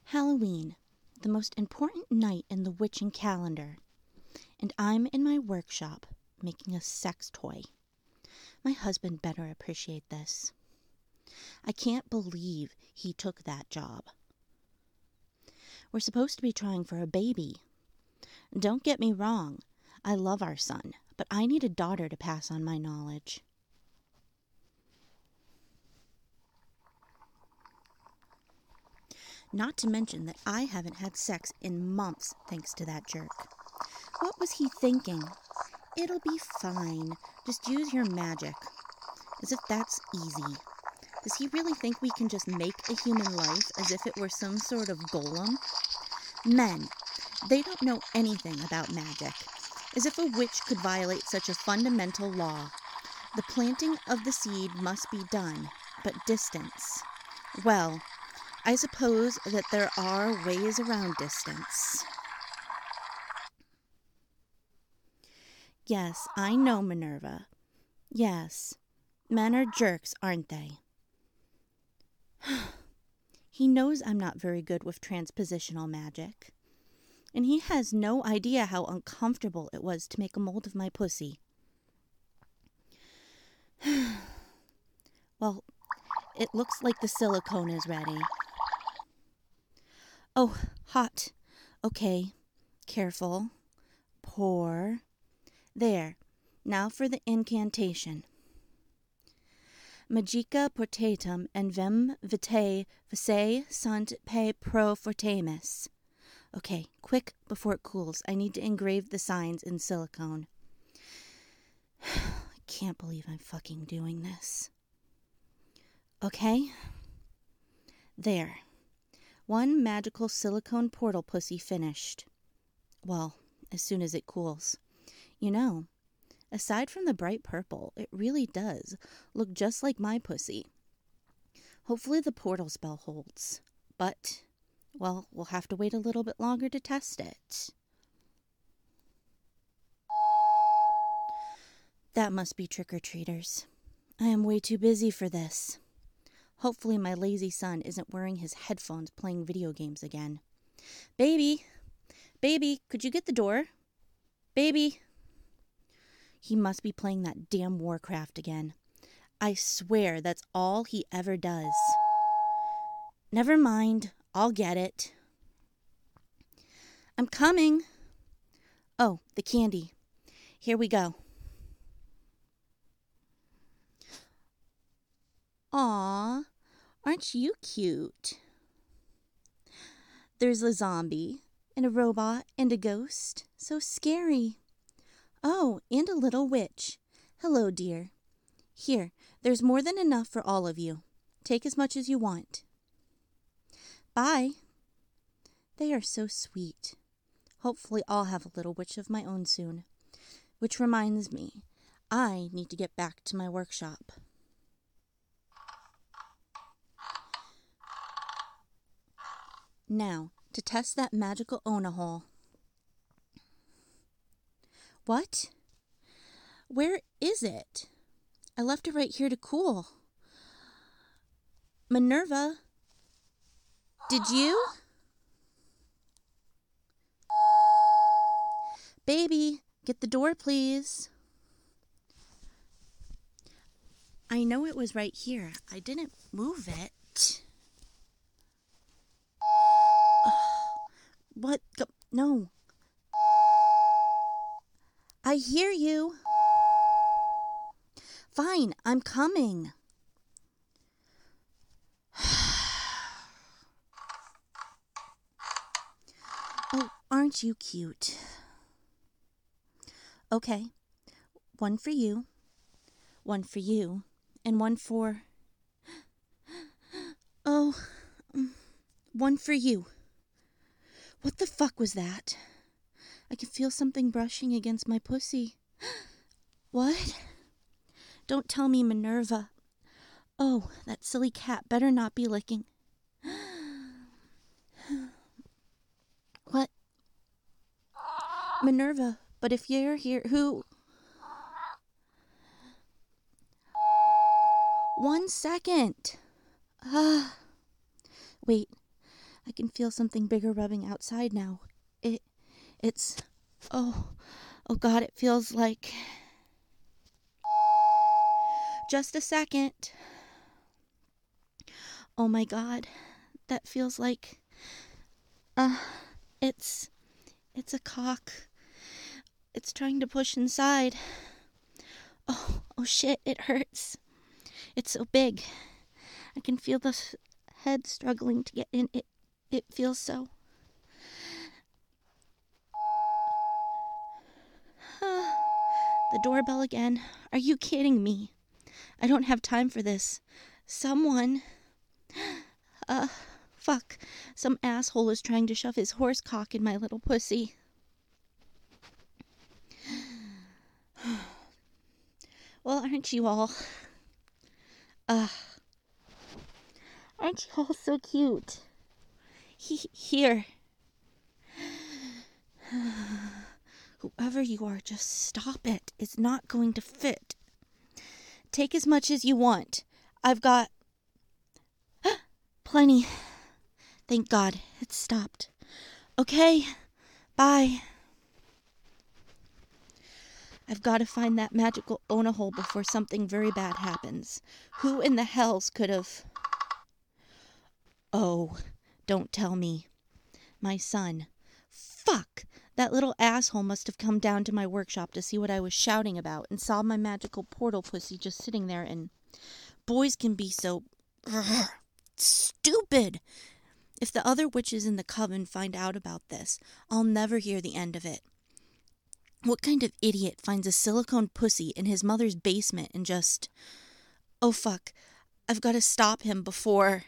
Halloween, the most important night in the witching calendar, and I'm in my workshop making a sex toy. My husband better appreciate this. I can't believe he took that job. We're supposed to be trying for a baby. Don't get me wrong, I love our son, but I need a daughter to pass on my knowledge. Not to mention that I haven't had sex in months thanks to that jerk. What was he thinking? It'll be fine. Just use your magic. As if that's easy. Does he really think we can just make a human life as if it were some sort of golem? Men, they don't know anything about magic. As if a witch could violate such a fundamental law. The planting of the seed must be done, but distance. Well, I suppose that there are ways around distance. Yes, I know, Minerva. Yes, men are jerks, aren't they? He knows I'm not very good with transpositional magic. And he has no idea how uncomfortable it was to make a mold of my pussy. Well, it looks like the silicone is ready. Oh, hot. Okay, careful. Pour. There. Now for the incantation. Magica portatum and vem vitae visae sunt pe pro fortamis. Okay, quick before it cools. I need to engrave the signs in silicone. I can't believe I'm fucking doing this. Okay. There. One magical silicone portal pussy finished. Well, as soon as it cools. You know, aside from the bright purple, it really does look just like my pussy. Hopefully the portal spell holds. But, well, we'll have to wait a little bit longer to test it. That must be trick-or-treaters. I am way too busy for this. Hopefully my lazy son isn't wearing his headphones playing video games again. Baby! Baby, could you get the door? Baby! He must be playing that damn Warcraft again. I swear that's all he ever does. Never mind, I'll get it. I'm coming. Oh, the candy. Here we go. Aw, aren't you cute? There's a zombie, and a robot, and a ghost. So scary. Oh, and a little witch. Hello, dear. Here, there's more than enough for all of you. Take as much as you want. Bye. They are so sweet. Hopefully I'll have a little witch of my own soon. Which reminds me, I need to get back to my workshop. Now, to test that magical Ona-hole. What? Where is it? I left it right here to cool. Minerva? Did you? Baby, get the door, please. I know it was right here. I didn't move it. What? No. I hear you. Fine, I'm coming. Oh, aren't you cute? Okay, one for you, and one for... Oh, one for you. What the fuck was that? I can feel something brushing against my pussy. What? Don't tell me Minerva. Oh, that silly cat better not be licking. What? Minerva, but if you're here, who... 1 second. Wait, I can feel something bigger rubbing outside now. It's, oh God, it feels like... Just a second. Oh my God, that feels like, it's a cock. It's trying to push inside. Oh shit, it hurts. It's so big. I can feel the head struggling to get in. It feels so... The doorbell again. Are you kidding me? I don't have time for this. Someone... Fuck. Some asshole is trying to shove his horse cock in my little pussy. Well, aren't you all? Aren't you all so cute? Here. Whoever you are, just stop it. It's not going to fit. Take as much as you want. I've got... plenty. Thank God, it stopped. Okay, bye. I've got to find that magical Ona hole before something very bad happens. Who in the hells could have... Oh, don't tell me. My son. Fuck! That little asshole must have come down to my workshop to see what I was shouting about and saw my magical portal pussy just sitting there, and... Boys can be so... stupid! If the other witches in the coven find out about this, I'll never hear the end of it. What kind of idiot finds a silicone pussy in his mother's basement and just... Oh fuck, I've got to stop him before...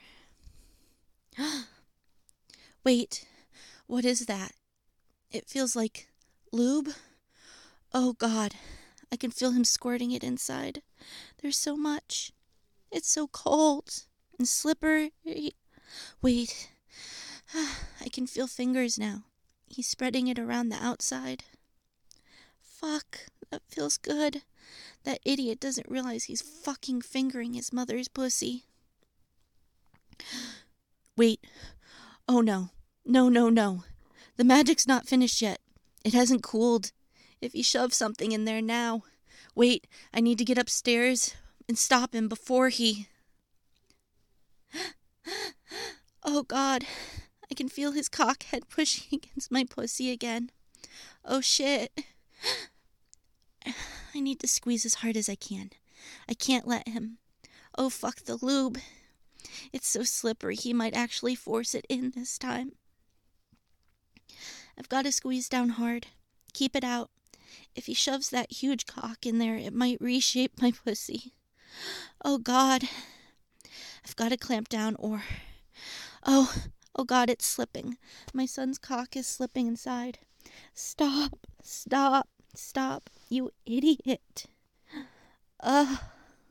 Wait, what is that? It feels like lube? Oh God, I can feel him squirting it inside. There's so much. It's so cold and slippery. Wait, I can feel fingers now. He's spreading it around the outside. Fuck, that feels good. That idiot doesn't realize he's fucking fingering his mother's pussy. Wait. Oh no. No. The magic's not finished yet. It hasn't cooled. If he shoves something in there now. Wait, I need to get upstairs and stop him before he... Oh God, I can feel his cock head pushing against my pussy again. Oh shit. I need to squeeze as hard as I can. I can't let him. Oh fuck the lube. It's so slippery he might actually force it in this time. I've got to squeeze down hard. Keep it out. If he shoves that huge cock in there, it might reshape my pussy. Oh God. I've got to clamp down or... Oh God, it's slipping. My son's cock is slipping inside. Stop, you idiot. Oh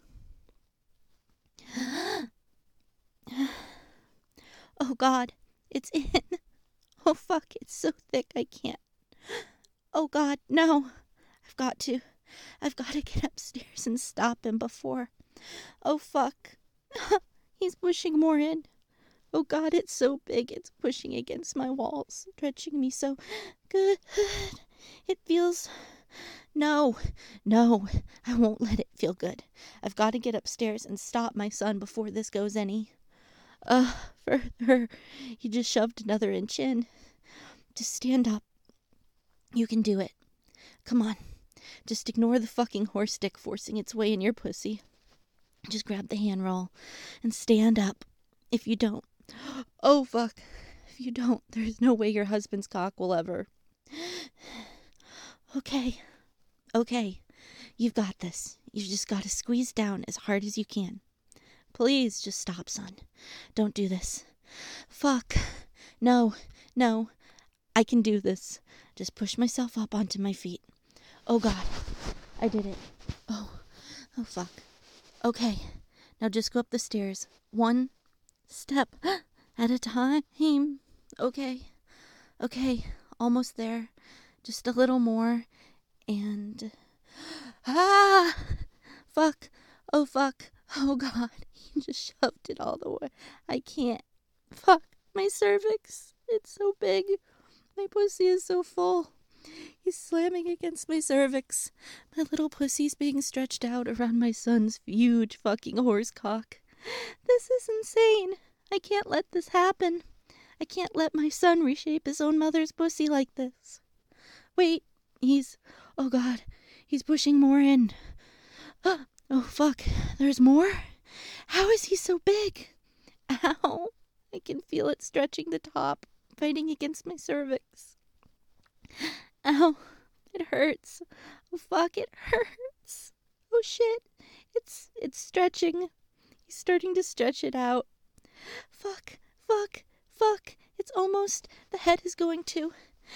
God, it's in. Oh fuck, it's so thick I can't. Oh God, no. I've got to get upstairs and stop him before... Oh fuck. He's pushing more in. Oh God, it's so big, it's pushing against my walls, stretching me so good. It feels... No, I won't let it feel good. I've got to get upstairs and stop my son before this goes any... further. He just shoved another inch in. Just stand up. You can do it. Come on. Just ignore the fucking horse stick forcing its way in your pussy. Just grab the handroll and stand up. If you don't... Oh, fuck. If you don't, there's no way your husband's cock will ever... Okay. You've got this. You've just got to squeeze down as hard as you can. Please, just stop, son. Don't do this. Fuck. No. I can do this. Just push myself up onto my feet. Oh, God. I did it. Oh, fuck. Okay. Now just go up the stairs. One step at a time. Okay. Almost there. Just a little more. And... Fuck. Oh, fuck. Oh, God. He just shoved it all the way. I can't. Fuck. My cervix, it's so big. My pussy is so full. He's slamming against my cervix. My little pussy's being stretched out around my son's huge fucking horse cock. This is insane. I can't let this happen. I can't let my son reshape his own mother's pussy like this. Wait, oh God, he's pushing more in. Oh fuck, there's more? How is he so big? Ow, I can feel it stretching the top, fighting against my cervix. Ow, it hurts. Oh fuck, it hurts. Oh shit, it's stretching. He's starting to stretch it out. Fuck, it's almost, the head is going to.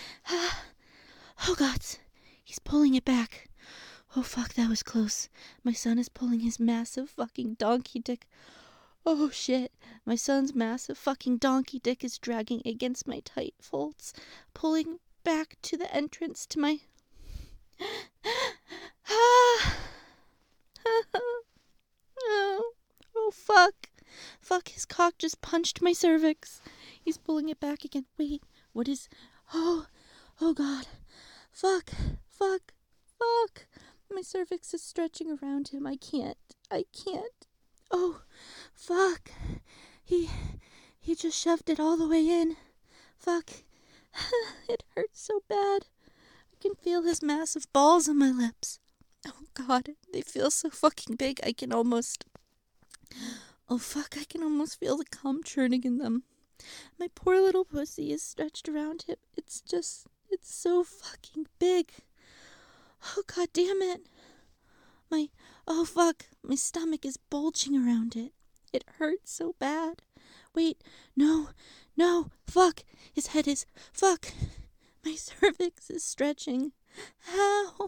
Oh God, he's pulling it back. Oh fuck, that was close. My son is pulling his massive fucking donkey dick. Oh shit, my son's massive fucking donkey dick is dragging against my tight folds, pulling back to the entrance to my... Oh fuck. Fuck, his cock just punched my cervix. He's pulling it back again. Wait, what is... Oh God. Fuck. My cervix is stretching around him. I can't. Oh, fuck. He just shoved it all the way in. Fuck. It hurts so bad. I can feel his massive balls on my lips. Oh God, they feel so fucking big. I can almost feel the cum churning in them. My poor little pussy is stretched around him. It's so fucking big. Oh God damn it. Oh fuck, my stomach is bulging around it. It hurts so bad. Wait, no, fuck, his head is, fuck. My cervix is stretching. Ow.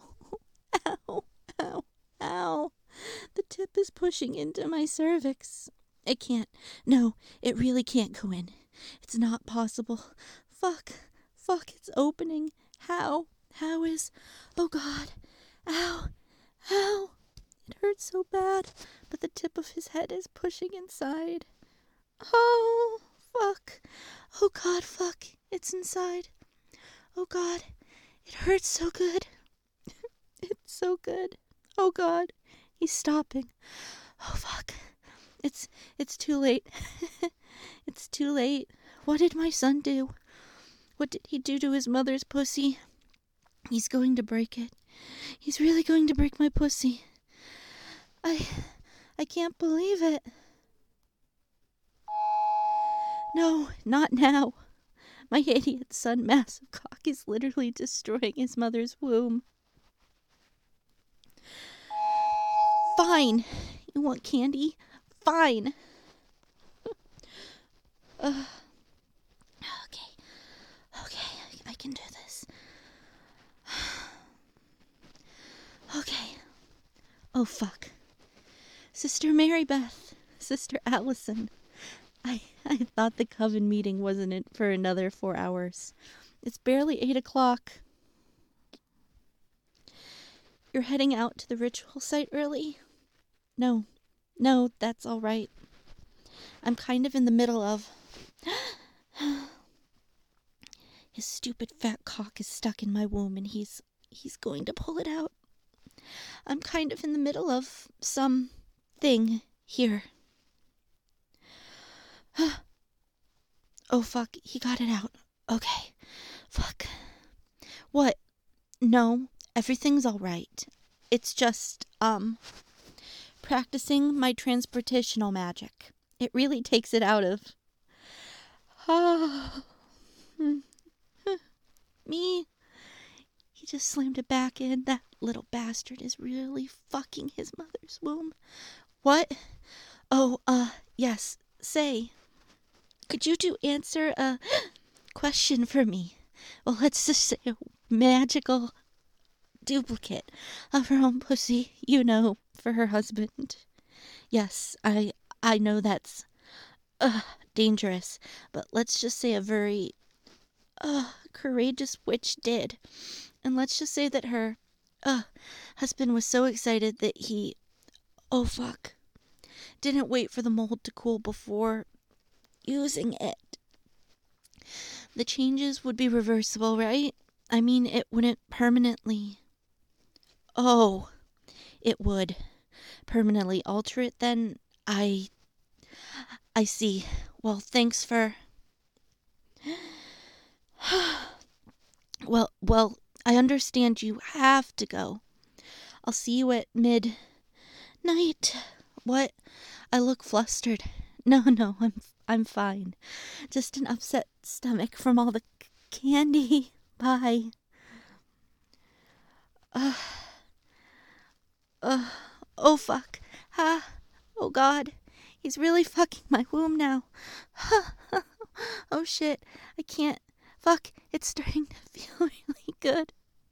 The tip is pushing into my cervix. It can't. No, it really can't go in. It's not possible. Fuck, it's opening. How is... Oh God. Ow. It hurts so bad, but the tip of his head is pushing inside. Oh, fuck. Oh God, fuck. It's inside. Oh God. It hurts so good. It's so good. Oh God. He's stopping. Oh fuck. It's too late. It's too late. What did my son do? What did he do to his mother's pussy? He's going to break it. He's really going to break my pussy. I can't believe it. No, not now. My idiot son, massive cock, is literally destroying his mother's womb. Fine. You want candy? Fine. Okay, I can do this. Okay. Oh, fuck. Sister Mary Beth, Sister Allison. I thought the coven meeting wasn't for another 4 hours. It's barely 8 o'clock. You're heading out to the ritual site early? No, that's all right. I'm kind of in the middle of... His stupid fat cock is stuck in my womb and he's going to pull it out. I'm kind of in the middle of some thing here. Oh, fuck, he got it out. Okay, fuck. What? No, everything's all right. It's just, practicing my transportational magic. It really takes it out of... Me. He just slammed it back in. That little bastard is really fucking his mother's womb. What? Oh, yes, say... Could you answer a question for me? Well, let's just say a magical duplicate of her own pussy, for her husband. Yes, I know that's dangerous, but let's just say a very courageous witch did. And let's just say that her husband was so excited that he, didn't wait for the mold to cool before using it. The changes would be reversible, right? I mean, it wouldn't permanently... Oh, it would permanently alter it then? I see. Well, thanks for... Well, I understand you have to go. I'll see you at midnight. What? I look flustered. No, I'm fine. Just an upset stomach from all the candy. Bye. Oh fuck. Oh god. He's really fucking my womb now. Oh shit. I can't. Fuck. It's starting to feel really good.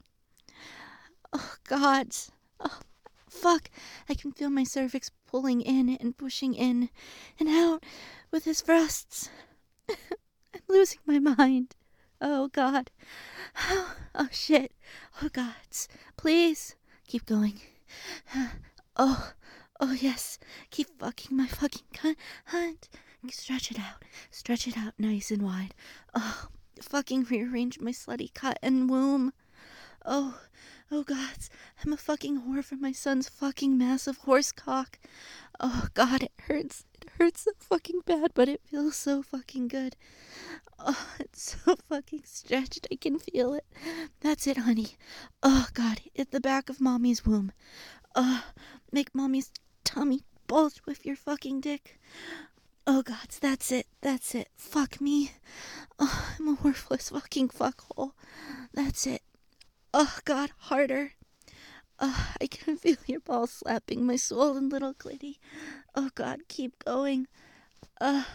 Oh god. Oh fuck. I can feel my cervix pulling in and pushing in and out with his thrusts. I'm losing my mind. Oh god. Oh shit. Oh gods. Please. Keep going. Oh yes. Keep fucking my fucking cunt. Stretch it out. Stretch it out nice and wide. Oh, fucking rearrange my slutty cut and womb. Oh gods. I'm a fucking whore for my son's fucking massive horse cock. Oh god, it hurts. It hurts so fucking bad, but it feels so fucking good. Oh, it's so fucking stretched. I can feel it. That's it, honey. Oh god, hit the back of mommy's womb. Make mommy's tummy bulge with your fucking dick. Oh god, that's it. That's it. Fuck me. Oh, I'm a worthless fucking fuckhole. That's it. Oh god, harder. I can feel your balls slapping my swollen little clitty. Oh god, keep going. Oh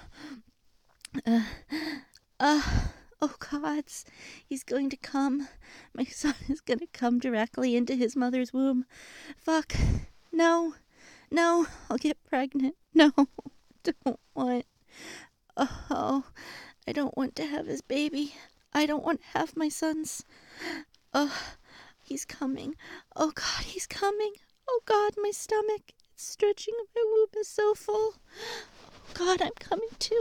gods, he's going to come. My son is going to come directly into his mother's womb. Fuck. No, I'll get pregnant. No, don't want. Oh, I don't want to have his baby. I don't want to have my son's. He's coming. Oh god, he's coming. Oh god, my stomach. It's stretching. My womb is so full. Oh god, I'm coming too.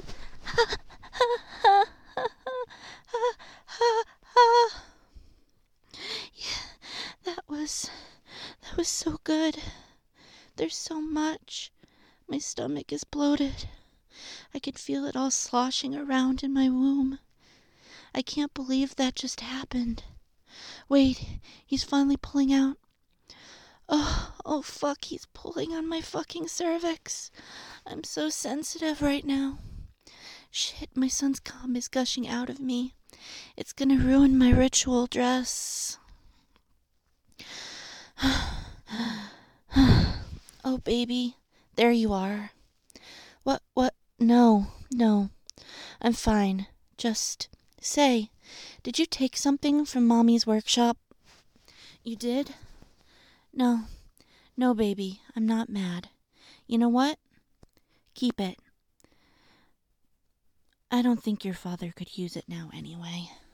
Yeah, that was so good. There's so much. My stomach is bloated. I could feel it all sloshing around in my womb. I can't believe that just happened. Wait, he's finally pulling out. Oh fuck, he's pulling on my fucking cervix. I'm so sensitive right now. Shit, my son's cum is gushing out of me. It's gonna ruin my ritual dress. Oh, baby, there you are. What? No. I'm fine. Just say, did you take something from Mommy's workshop? You did? No, baby, I'm not mad. You know what? Keep it. I don't think your father could use it now anyway.